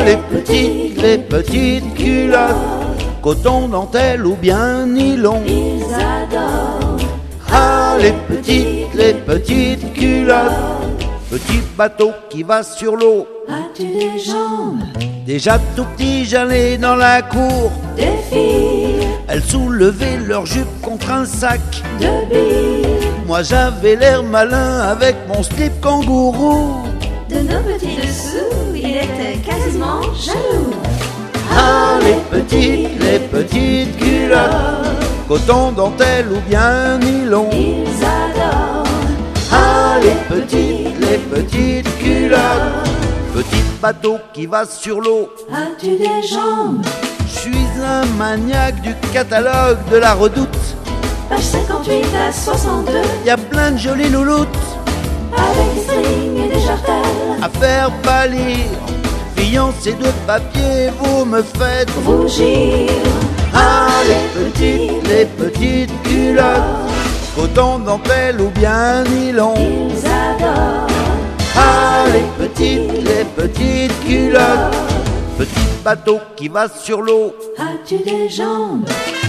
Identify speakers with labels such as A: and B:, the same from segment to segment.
A: les petites culottes, coton, dentelle ou bien nylon.
B: Ils adorent.
A: Ah, les petites culottes, petit bateau qui va sur l'eau.
B: As-tu des jambes?
A: Déjà tout petit, j'allais dans la cour.
B: Des filles
A: Elles soulevaient leur jupe contre un sac.
B: de billes.
A: Moi j'avais l'air malin avec mon slip kangourou.
B: De nos petits dessous, il était quasiment jaloux.
A: Ah, les petites culottes, coton, dentelle ou bien nylon.
B: Ils adorent.
A: Ah, les petites culottes, petit bateau qui va sur l'eau.
B: As-tu des jambes?
A: Je suis un maniaque du catalogue de la Redoute.
B: Page 58 à 62.
A: Y a plein de jolies louloutes
B: Avec des strings et des jartelles.
A: à faire pâlir. Fiancés de papier, vous me faites
B: Rougir.
A: Ah, les petites culottes, coton, dentelle ou bien nylon.
B: Ils adorent.
A: Ah, les petites culottes, petit bateau qui va sur l'eau.
B: As-tu des jambes?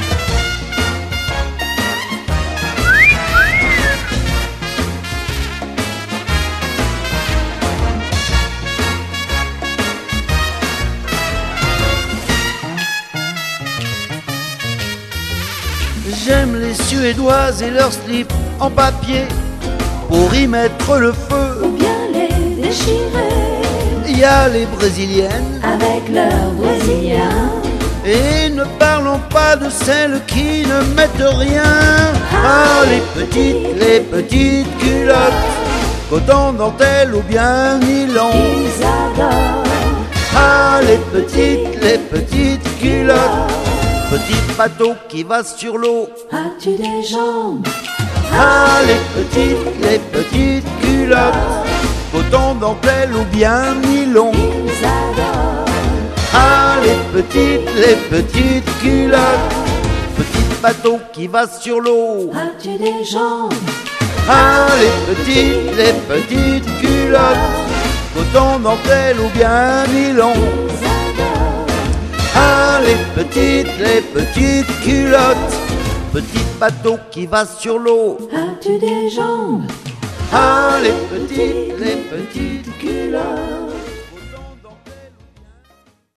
A: J'aime les Suédoises et leurs slips en papier pour y mettre le feu.
B: Ou bien les déchirer
A: Il y a les Brésiliennes
B: avec leurs brésiliens.
A: et ne parlons pas de celles qui ne mettent rien. Ah, les petites culottes, coton, dentelle ou bien nylon.
B: Ils adorent.
A: Ah, les petites culottes, petit bateau qui va sur l'eau.
B: As-tu des jambes?
A: Ah, les petites culottes, coton, dentelle ou bien nylon.
B: Ils adorent.
A: Ah, les petites culottes, petit bateau qui va sur l'eau.
B: As-tu des jambes?
A: Ah, les petites culottes, coton, dentelle ou bien nylon.
B: Ils adorent.
A: Ah, les petites culottes, petit bateau qui va sur l'eau.
B: As-tu des jambes?
A: Ah, les petites culottes.